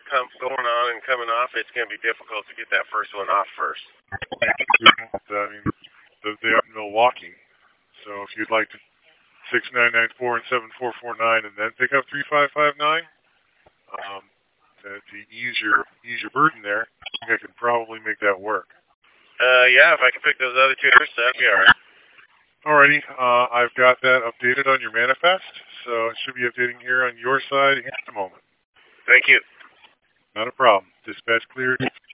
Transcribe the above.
going on and coming off, it's going to be difficult to get that first one off first. I mean, they are in Milwaukee. So if you'd like to 6994 and 7449 and then pick up 3559, to ease your burden there, I think I could probably make that work. Yeah, if I can pick those other two first, that'd be all right. Alrighty, I've got that updated on your manifest, so it should be updating here on your side in a moment. Thank you. Not a problem. Dispatch cleared.